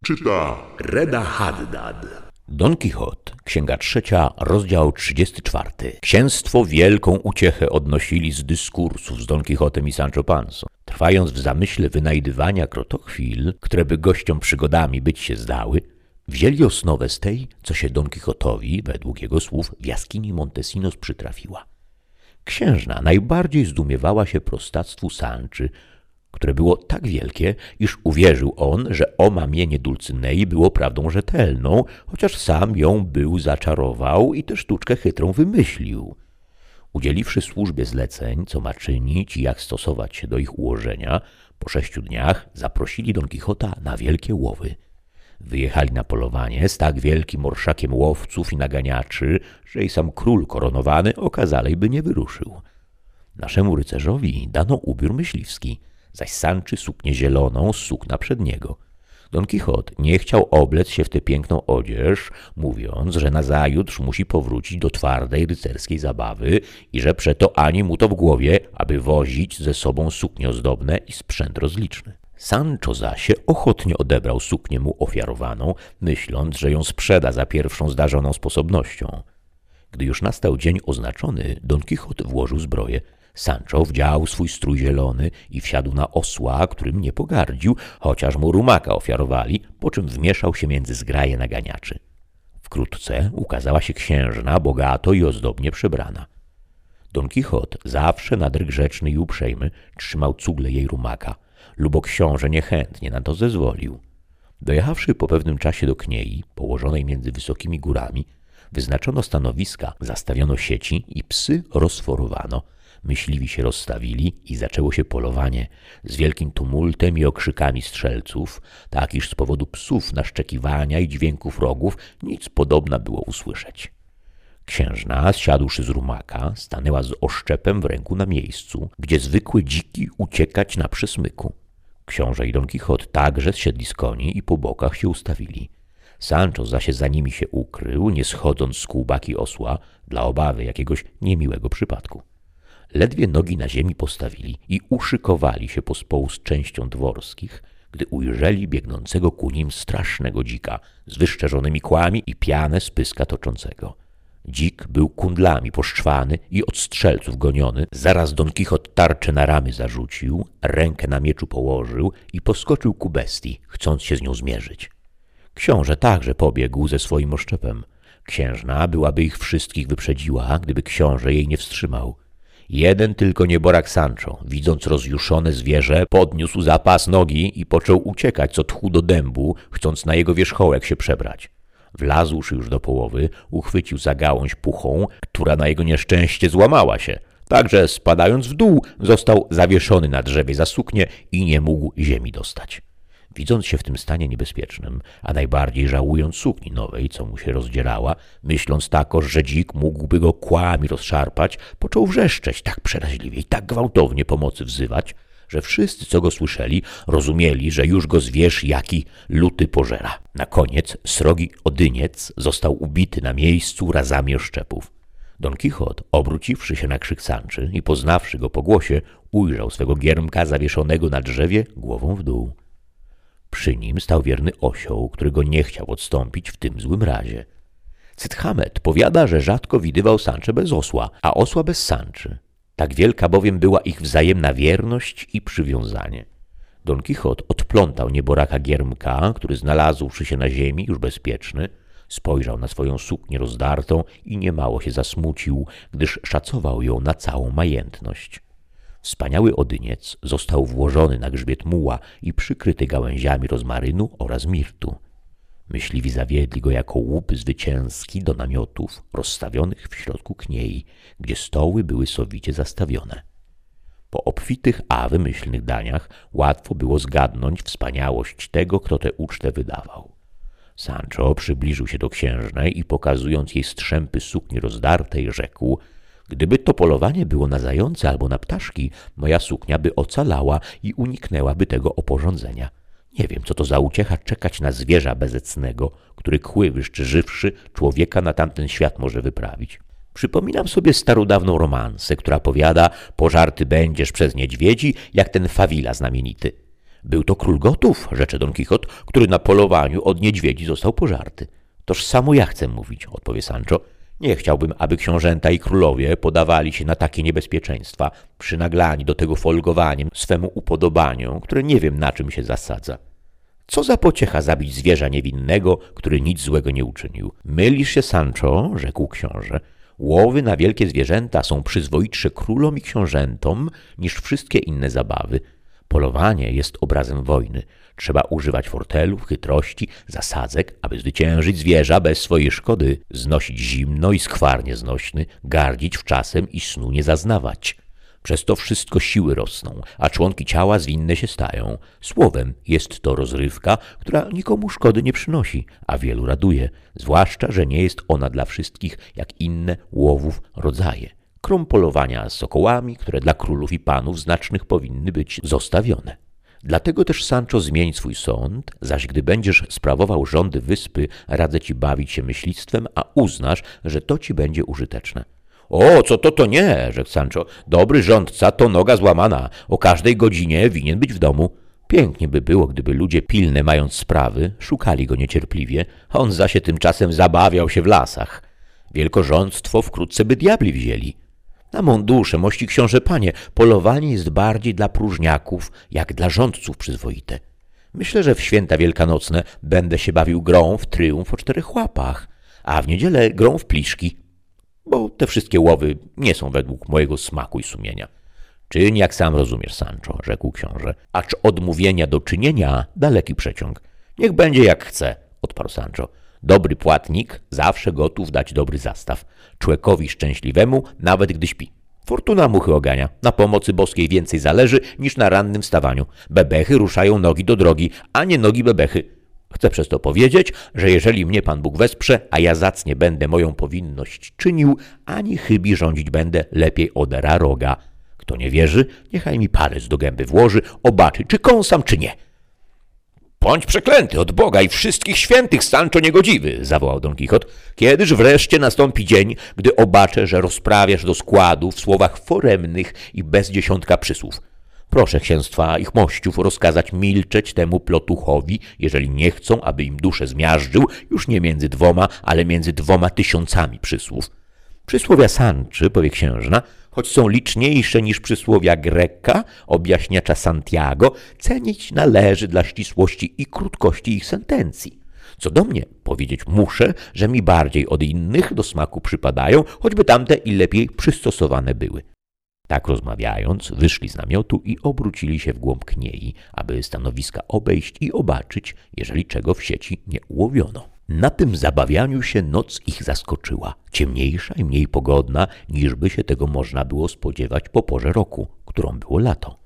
Czyta Reda Haddad. Don Kichot, księga 3, rozdział 34. Księstwo wielką uciechę odnosili z dyskursów z Don Kichotem i Sancho Panso, trwając w zamyśle wynajdywania krotochwil, które by gościom przygodami być się zdały, wzięli osnowę z tej, co się Don Kichotowi, według jego słów, w jaskini Montesinos przytrafiła. Księżna najbardziej zdumiewała się prostactwu Sanczy, które było tak wielkie, iż uwierzył on, że omamienie Dulcynei było prawdą rzetelną, chociaż sam ją był zaczarował i tę sztuczkę chytrą wymyślił. Udzieliwszy służbie zleceń, co ma czynić i jak stosować się do ich ułożenia, po 6 dniach zaprosili Don Kichota na wielkie łowy. Wyjechali na polowanie z tak wielkim orszakiem łowców i naganiaczy, że i sam król koronowany okazalej by nie wyruszył. Naszemu rycerzowi dano ubiór myśliwski, zaś Sanczy suknię zieloną z sukna przedniego. Don Kichot nie chciał oblec się w tę piękną odzież, mówiąc, że nazajutrz musi powrócić do twardej rycerskiej zabawy i że przeto ani mu to w głowie, aby wozić ze sobą suknie ozdobne i sprzęt rozliczny. Sancho zaś ochotnie odebrał suknię mu ofiarowaną, myśląc, że ją sprzeda za pierwszą zdarzoną sposobnością. Gdy już nastał dzień oznaczony, Don Kichot włożył zbroję. Sancho wdział swój strój zielony i wsiadł na osła, którym nie pogardził, chociaż mu rumaka ofiarowali, po czym wmieszał się między zgraje naganiaczy. Wkrótce ukazała się księżna, bogato i ozdobnie przebrana. Don Kichot, zawsze nader grzeczny i uprzejmy, trzymał cugle jej rumaka, lubo książę niechętnie na to zezwolił. Dojechawszy po pewnym czasie do kniei, położonej między wysokimi górami, wyznaczono stanowiska, zastawiono sieci i psy rozforowano. Myśliwi się rozstawili i zaczęło się polowanie z wielkim tumultem i okrzykami strzelców, tak iż z powodu psów naszczekiwania i dźwięków rogów nic podobna było usłyszeć. Księżna, zsiadłszy z rumaka, stanęła z oszczepem w ręku na miejscu, gdzie zwykły dziki uciekać na przesmyku. Książę i Don Kichot także zsiedli z koni i po bokach się ustawili. Sancho zaś za nimi się ukrył, nie schodząc z kółbaki osła, dla obawy jakiegoś niemiłego przypadku. Ledwie nogi na ziemi postawili i uszykowali się pospołu z częścią dworskich, gdy ujrzeli biegnącego ku nim strasznego dzika z wyszczerzonymi kłami i pianę z pyska toczącego. Dzik był kundlami poszczwany i od strzelców goniony. Zaraz Don Kichot tarczę na ramy zarzucił, rękę na mieczu położył i poskoczył ku bestii, chcąc się z nią zmierzyć. Książę także pobiegł ze swoim oszczepem. Księżna byłaby ich wszystkich wyprzedziła, gdyby książę jej nie wstrzymał. Jeden tylko nieborak Sancho, widząc rozjuszone zwierzę, podniósł za pas nogi i począł uciekać co tchu do dębu, chcąc na jego wierzchołek się przebrać. Wlazłszy już do połowy, uchwycił za gałąź puchą, która na jego nieszczęście złamała się. Także spadając w dół, został zawieszony na drzewie za suknię i nie mógł ziemi dostać. Widząc się w tym stanie niebezpiecznym, a najbardziej żałując sukni nowej, co mu się rozdzierała, myśląc takoż, że dzik mógłby go kłami rozszarpać, począł wrzeszczeć tak przeraźliwie i tak gwałtownie pomocy wzywać, że wszyscy, co go słyszeli, rozumieli, że już go zwierz jaki luty pożera. Na koniec srogi odyniec został ubity na miejscu razami oszczepów. Don Kichot, obróciwszy się na krzyk Sanczy i poznawszy go po głosie, ujrzał swego giermka zawieszonego na drzewie głową w dół. Przy nim stał wierny osioł, który go nie chciał odstąpić w tym złym razie. Cydhamet powiada, że rzadko widywał Sanczę bez osła, a osła bez Sanczy. Tak wielka bowiem była ich wzajemna wierność i przywiązanie. Don Kichot odplątał nieboraka giermka, który znalazłszy się na ziemi już bezpieczny, spojrzał na swoją suknię rozdartą i niemało się zasmucił, gdyż szacował ją na całą majętność. Wspaniały odyniec został włożony na grzbiet muła i przykryty gałęziami rozmarynu oraz mirtu. Myśliwi zawiedli go jako łup zwycięski do namiotów rozstawionych w środku kniei, gdzie stoły były sowicie zastawione. Po obfitych, a wymyślnych daniach łatwo było zgadnąć wspaniałość tego, kto tę ucztę wydawał. Sancho przybliżył się do księżnej i pokazując jej strzępy sukni rozdartej, rzekł: gdyby to polowanie było na zające albo na ptaszki, moja suknia by ocalała i uniknęłaby tego oporządzenia. Nie wiem, co to za uciecha czekać na zwierza bezecnego, który kły wyszczyżywszy człowieka na tamten świat może wyprawić. Przypominam sobie starodawną romansę, która powiada: pożarty będziesz przez niedźwiedzi, jak ten Fawila znamienity. Był to król Gotów, rzecze Don Kichot, który na polowaniu od niedźwiedzi został pożarty. Toż samo ja chcę mówić, odpowie Sancho. Nie chciałbym, aby książęta i królowie podawali się na takie niebezpieczeństwa, przynaglani do tego folgowaniem swemu upodobaniu, które nie wiem na czym się zasadza. Co za pociecha zabić zwierza niewinnego, który nic złego nie uczynił. Mylisz się, Sancho, rzekł książę. Łowy na wielkie zwierzęta są przyzwoitsze królom i książętom niż wszystkie inne zabawy. Polowanie jest obrazem wojny. Trzeba używać fortelów, chytrości, zasadzek, aby zwyciężyć zwierza bez swojej szkody, znosić zimno i skwar nieznośny, gardzić wczasem i snu nie zaznawać. Przez to wszystko siły rosną, a członki ciała zwinne się stają. Słowem, jest to rozrywka, która nikomu szkody nie przynosi, a wielu raduje, zwłaszcza, że nie jest ona dla wszystkich jak inne łowów rodzaje. Krom polowania z sokołami, które dla królów i panów znacznych powinny być zostawione. Dlatego też, Sancho, zmień swój sąd, zaś gdy będziesz sprawował rządy wyspy, radzę ci bawić się myślistwem, a uznasz, że to ci będzie użyteczne. O, co to nie, rzekł Sancho. Dobry rządca to noga złamana. O każdej godzinie winien być w domu. Pięknie by było, gdyby ludzie pilne mając sprawy, szukali go niecierpliwie, a on zaś tymczasem zabawiał się w lasach. Wielkorządztwo wkrótce by diabli wzięli. Na mą duszę, mości książę panie, polowanie jest bardziej dla próżniaków, jak dla rządców przyzwoite. Myślę, że w święta wielkanocne będę się bawił grą w tryumf o 4 łapach, a w niedzielę grą w pliszki, bo te wszystkie łowy nie są według mojego smaku i sumienia. Czyń, jak sam rozumiesz, Sancho, rzekł książę, acz odmówienia do czynienia daleki przeciąg. Niech będzie jak chce, odparł Sancho. Dobry płatnik zawsze gotów dać dobry zastaw. Człowiekowi szczęśliwemu, nawet gdy śpi. Fortuna muchy ogania. Na pomocy boskiej więcej zależy niż na rannym wstawaniu. Bebechy ruszają nogi do drogi, a nie nogi bebechy. Chcę przez to powiedzieć, że jeżeli mnie Pan Bóg wesprze, a ja zacnie będę moją powinność czynił, ani chybi rządzić będę lepiej od raroga. Kto nie wierzy, niechaj mi palec do gęby włoży, obaczy, czy kąsam, czy nie. Bądź przeklęty od Boga i wszystkich świętych, Sancho niegodziwy, zawołał Don Kichot. Kiedyż wreszcie nastąpi dzień, gdy obaczę, że rozprawiasz do składu w słowach foremnych i bez dziesiątka przysłów. Proszę księstwa ich mościów rozkazać milczeć temu plotuchowi, jeżeli nie chcą, aby im duszę zmiażdżył, już nie między 2, ale między 2000 przysłów. Przysłowia Sanczy, powie księżna, choć są liczniejsze niż przysłowia Greka, objaśniacza Santiago, cenić należy dla ścisłości i krótkości ich sentencji. Co do mnie, powiedzieć muszę, że mi bardziej od innych do smaku przypadają, choćby tamte i lepiej przystosowane były. Tak rozmawiając, wyszli z namiotu i obrócili się w głąb kniei, aby stanowiska obejść i obaczyć, jeżeli czego w sieci nie ułowiono. Na tym zabawianiu się noc ich zaskoczyła, ciemniejsza i mniej pogodna, niż by się tego można było spodziewać po porze roku, którą było lato.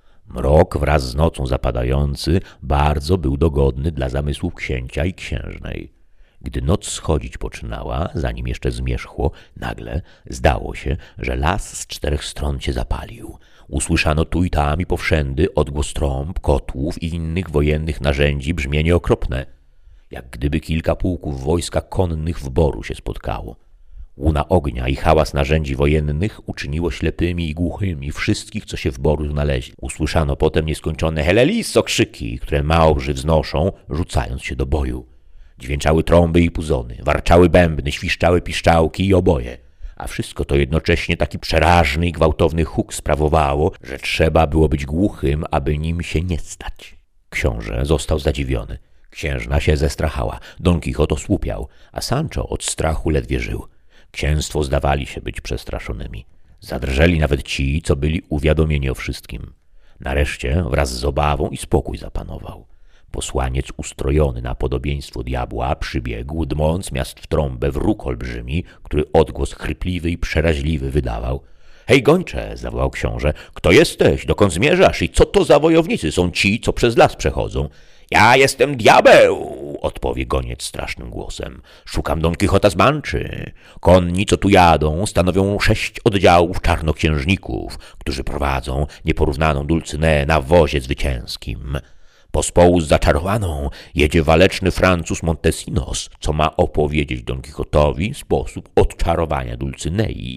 Mrok wraz z nocą zapadający bardzo był dogodny dla zamysłów księcia i księżnej. Gdy noc schodzić poczynała, zanim jeszcze zmierzchło, nagle zdało się, że las z 4 stron się zapalił. Usłyszano tu i tam i powszędy odgłos trąb, kotłów i innych wojennych narzędzi, brzmienie okropne, jak gdyby kilka pułków wojska konnych w boru się spotkało. Łuna ognia i hałas narzędzi wojennych uczyniło ślepymi i głuchymi wszystkich, co się w boru znaleźli. Usłyszano potem nieskończone heleliso krzyki, które małbrzy wznoszą, rzucając się do boju. Dźwięczały trąby i puzony, warczały bębny, świszczały piszczałki i oboje. A wszystko to jednocześnie taki przerażny i gwałtowny huk sprawowało, że trzeba było być głuchym, aby nim się nie stać. Książę został zadziwiony. Księżna się zestrachała, Don Kichot osłupiał, a Sancho od strachu ledwie żył. Księstwo zdawali się być przestraszonymi. Zadrżeli nawet ci, co byli uwiadomieni o wszystkim. Nareszcie wraz z obawą i spokój zapanował. Posłaniec ustrojony na podobieństwo diabła przybiegł, dmąc miast w trąbę wróg olbrzymi, który odgłos chrypliwy i przeraźliwy wydawał. Hej, gończe, zawołał książę, kto jesteś, dokąd zmierzasz i co to za wojownicy są ci, co przez las przechodzą? Ja jestem diabeł, odpowie goniec strasznym głosem. Szukam Don Kichota z Manczy. Konni, co tu jadą, stanowią 6 oddziałów czarnoksiężników, którzy prowadzą nieporównaną Dulcynę na wozie zwycięskim. Pospołu z zaczarowaną jedzie waleczny Francuz Montesinos, co ma opowiedzieć Don Kichotowi sposób odczarowania Dulcynei.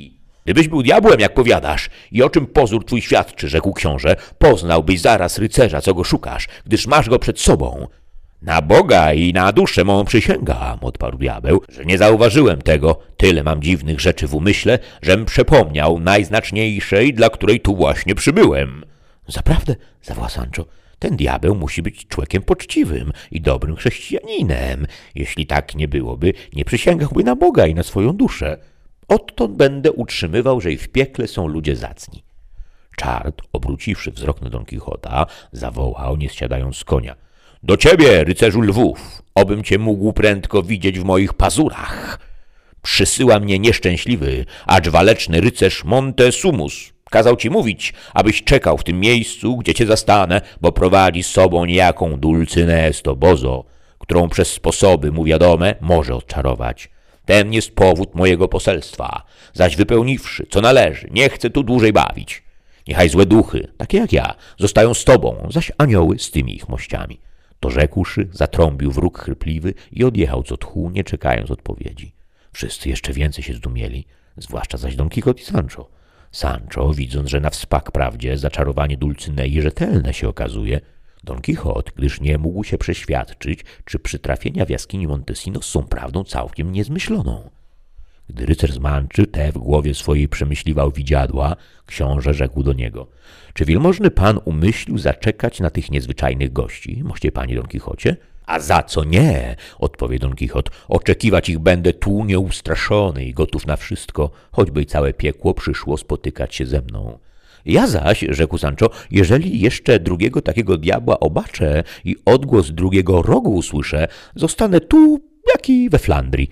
Gdybyś był diabłem, jak powiadasz, i o czym pozór twój świadczy, rzekł książę, poznałbyś zaraz rycerza, co go szukasz, gdyż masz go przed sobą. Na Boga i na duszę mą przysięgam, odparł diabeł, że nie zauważyłem tego. Tyle mam dziwnych rzeczy w umyśle, żem przepomniał najznaczniejszej, dla której tu właśnie przybyłem. Zaprawdę, zawołał Sancho, ten diabeł musi być człowiekiem poczciwym i dobrym chrześcijaninem. Jeśli tak nie byłoby, nie przysięgałby na Boga i na swoją duszę. Odtąd będę utrzymywał, że i w piekle są ludzie zacni. Czart, obróciwszy wzrok na Don Kichota, zawołał, nie zsiadając z konia. Do ciebie, rycerzu lwów, obym cię mógł prędko widzieć w moich pazurach. Przysyła mnie nieszczęśliwy, acz waleczny rycerz Montesumus. Kazał ci mówić, abyś czekał w tym miejscu, gdzie cię zastanę, bo prowadzi z sobą niejaką Dulcynę z Tobozo, którą przez sposoby mu wiadome może odczarować. Ten jest powód mojego poselstwa, zaś wypełniwszy, co należy, nie chcę tu dłużej bawić. Niechaj złe duchy, takie jak ja, zostają z tobą, zaś anioły z tymi ich mościami. To rzekłszy, zatrąbił wróg chrypliwy i odjechał co tchu, nie czekając odpowiedzi. Wszyscy jeszcze więcej się zdumieli, zwłaszcza zaś Don Kichot i Sancho. Sancho, widząc, że na wspak prawdzie zaczarowanie Dulcynei rzetelne się okazuje, Don Kichot, gdyż nie mógł się przeświadczyć, czy przytrafienia w jaskini Montesinos są prawdą całkiem niezmyśloną. Gdy rycerz zmęczy, te w głowie swojej przemyśliwał widziadła, książę rzekł do niego. Czy wielmożny pan umyślił zaczekać na tych niezwyczajnych gości, moście panie Don Kichocie? A za co nie, odpowie Don Kichot, oczekiwać ich będę tu nieustraszony i gotów na wszystko, choćby i całe piekło przyszło spotykać się ze mną. Ja zaś, rzekł Sancho, jeżeli jeszcze drugiego takiego diabła obaczę i odgłos drugiego rogu usłyszę, zostanę tu, jak i we Flandrii.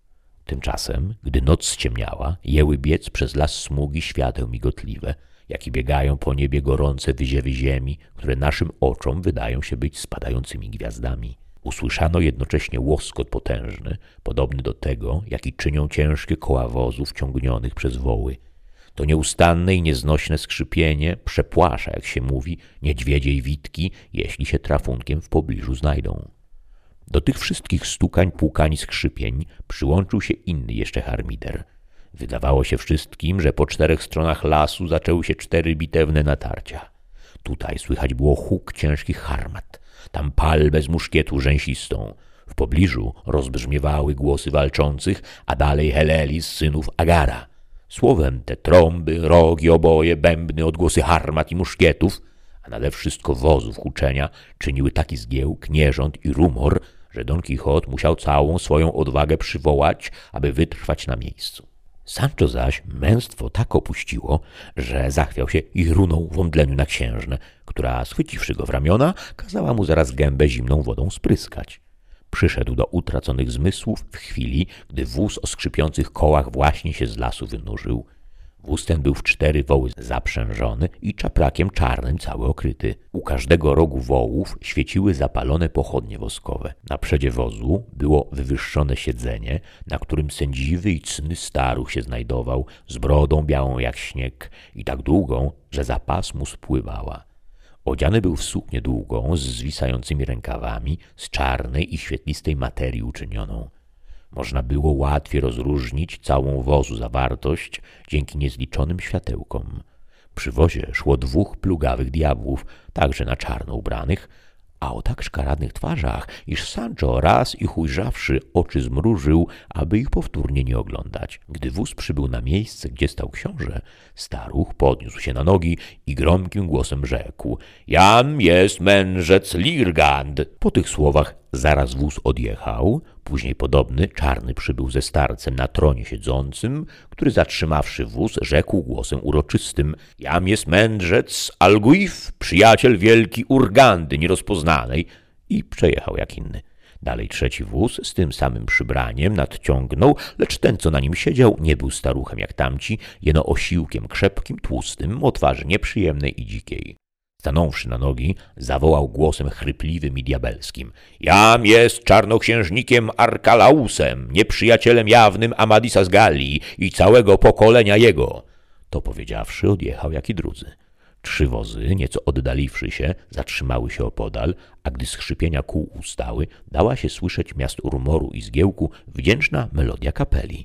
Tymczasem, gdy noc ściemniała, jęły biec przez las smugi świateł migotliwe, jak i biegają po niebie gorące wyziewy ziemi, które naszym oczom wydają się być spadającymi gwiazdami. Usłyszano jednocześnie łoskot potężny, podobny do tego, jaki czynią ciężkie koła wozów ciągnionych przez woły. To nieustanne i nieznośne skrzypienie przepłasza, jak się mówi, niedźwiedzie i witki, jeśli się trafunkiem w pobliżu znajdą. Do tych wszystkich stukań, pukań, skrzypień przyłączył się inny jeszcze harmider. Wydawało się wszystkim, że po 4 stronach lasu zaczęły się 4 bitewne natarcia. Tutaj słychać było huk ciężkich harmat, tam palbę z muszkietu rzęsistą. W pobliżu rozbrzmiewały głosy walczących, a dalej Helelis synów Agara. Słowem te trąby, rogi, oboje, bębny, odgłosy harmat i muszkietów, a nade wszystko wozów huczenia, czyniły taki zgiełk, nierząd i rumor, że Don Kichot musiał całą swoją odwagę przywołać, aby wytrwać na miejscu. Sancho zaś męstwo tak opuściło, że zachwiał się i runął w omdleniu na księżnę, która, schwyciwszy go w ramiona, kazała mu zaraz gębę zimną wodą spryskać. Przyszedł do utraconych zmysłów w chwili, gdy wóz o skrzypiących kołach właśnie się z lasu wynurzył. Wóz ten był w 4 woły zaprzężony i czaprakiem czarnym cały okryty. U każdego rogu wołów świeciły zapalone pochodnie woskowe. Na przedzie wozu było wywyższone siedzenie, na którym sędziwy i cny staruch się znajdował, z brodą białą jak śnieg i tak długą, że za pas mu spływała. Odziany był w suknię długą, z zwisającymi rękawami, z czarnej i świetlistej materii uczynioną. Można było łatwiej rozróżnić całą wozu zawartość dzięki niezliczonym światełkom. Przy wozie szło 2 plugawych diabłów, także na czarno ubranych, a o tak szkaradnych twarzach, iż Sancho raz ich ujrzawszy oczy zmrużył, aby ich powtórnie nie oglądać. Gdy wóz przybył na miejsce, gdzie stał książę, staruch podniósł się na nogi i gromkim głosem rzekł: Jam jest mędrzec Lirgand. Po tych słowach zaraz wóz odjechał. Później podobny, czarny przybył ze starcem na tronie siedzącym, który zatrzymawszy wóz, rzekł głosem uroczystym: Jam jest mędrzec Alguif, przyjaciel wielki Urgandy nierozpoznanej, i przejechał jak inny. Dalej 3 wóz z tym samym przybraniem nadciągnął, lecz ten, co na nim siedział, nie był staruchem jak tamci, jeno osiłkiem krzepkim, tłustym, o twarzy nieprzyjemnej i dzikiej. Stanąwszy na nogi, zawołał głosem chrypliwym i diabelskim: Jam jest czarnoksiężnikiem Arkalausem, nieprzyjacielem jawnym Amadisa z Galii i całego pokolenia jego. To powiedziawszy, odjechał jak i drudzy. 3 wozy, nieco oddaliwszy się, zatrzymały się opodal, a gdy skrzypienia kół ustały, dała się słyszeć miast rumoru i zgiełku wdzięczna melodia kapeli.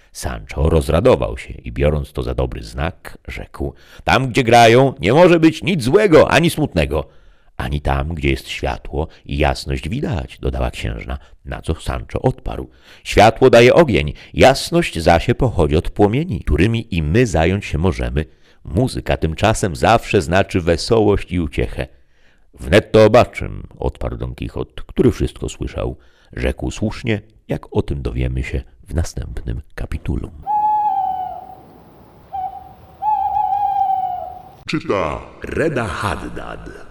Sancho rozradował się i biorąc to za dobry znak, rzekł: tam, gdzie grają, nie może być nic złego ani smutnego. Ani tam, gdzie jest światło i jasność widać, dodała księżna, na co Sancho odparł: światło daje ogień, jasność zaś pochodzi od płomieni, którymi i my zająć się możemy. Muzyka tymczasem zawsze znaczy wesołość i uciechę. Wnet to obaczym, odparł Don Kichot, który wszystko słyszał. Rzekł słusznie, jak o tym dowiemy się w następnym kapitulum. Czyta Reda Haddad.